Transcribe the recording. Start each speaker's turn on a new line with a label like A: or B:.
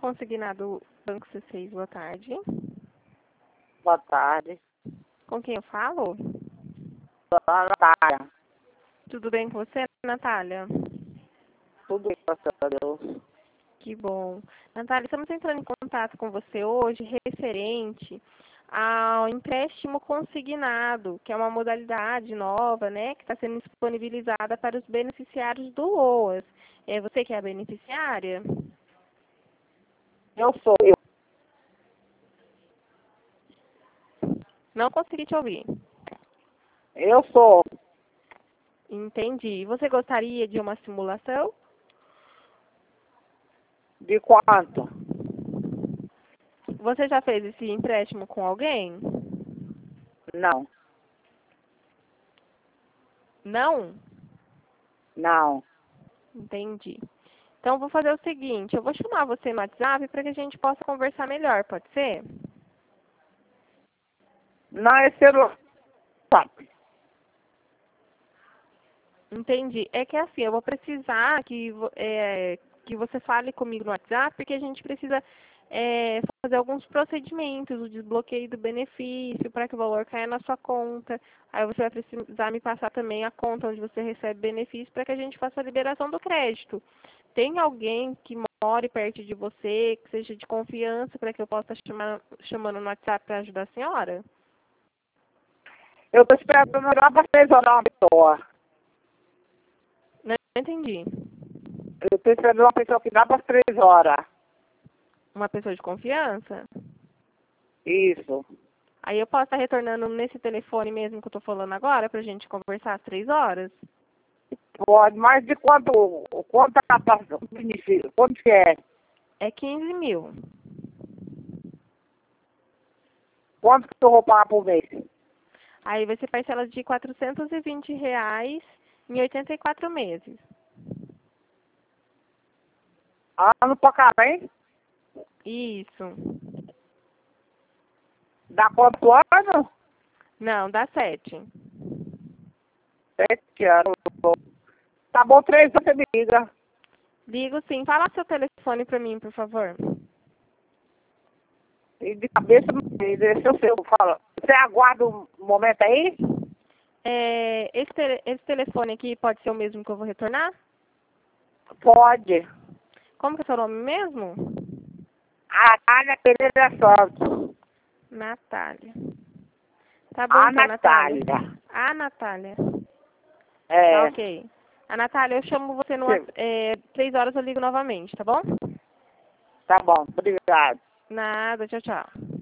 A: consignado Banco C6, boa tarde.
B: Boa tarde.
A: Com quem eu falo?
B: Dona Natália.
A: Tudo bem com você, Natália?
B: Tudo bem, graças a Deus.
A: Que bom. Natália, estamos entrando em contato com você hoje referente ao empréstimo consignado, que é uma modalidade nova, né, que está sendo disponibilizada para os beneficiários do LOAS. É você que é a beneficiária?
B: Eu sou eu.
A: Não consegui te ouvir.
B: Eu sou.
A: Entendi. Você gostaria de uma simulação?
B: De quanto?
A: Você já fez esse empréstimo com alguém?
B: Não.
A: Não?
B: Não.
A: Entendi. Então, vou fazer o seguinte, eu vou chamar você no WhatsApp para que a gente possa conversar melhor, pode ser?
B: Não é celular.
A: Entendi. É que assim, eu vou precisar que você fale comigo no WhatsApp, porque a gente precisa fazer alguns procedimentos, o desbloqueio do benefício, para que o valor caia na sua conta. Aí você vai precisar me passar também a conta onde você recebe benefício, para que a gente faça a liberação do crédito. Tem alguém que more perto de você, que seja de confiança, para que eu possa chamando no WhatsApp para ajudar a senhora?
B: Eu estou esperando lá para 6 horas uma pessoa.
A: Não entendi.
B: Eu estou esperando uma pessoa que dá para 3 horas.
A: Uma pessoa de confiança?
B: Isso.
A: Aí eu posso estar retornando nesse telefone mesmo que eu estou falando agora, para a gente conversar às 3 horas?
B: Pode, mas de quanto tá passando? Benefício? Quanto que é?
A: É 15 mil.
B: Quanto que eu vou pagar por mês?
A: Aí vai ser parcela de R$ 420 em 84 meses.
B: Ano pra cá, hein?
A: Isso.
B: Dá quanto ano?
A: Não, dá 7.
B: 7 anos. Tá bom, 3 você me liga.
A: Ligo sim. Fala seu telefone para mim, por favor.
B: E de cabeça, se eu sei, eu falo. Você aguarda um momento aí?
A: Esse telefone aqui pode ser o mesmo que eu vou retornar?
B: Pode.
A: Como que é seu nome mesmo?
B: A Natália Pereira Santos.
A: Natália. Tá bom
B: A
A: então, Natália.
B: Natália.
A: A Natália. Tá
B: É.
A: ok. A Natália, eu chamo você no 3 horas, eu ligo novamente, tá bom?
B: Tá bom, obrigado.
A: Nada, tchau, tchau.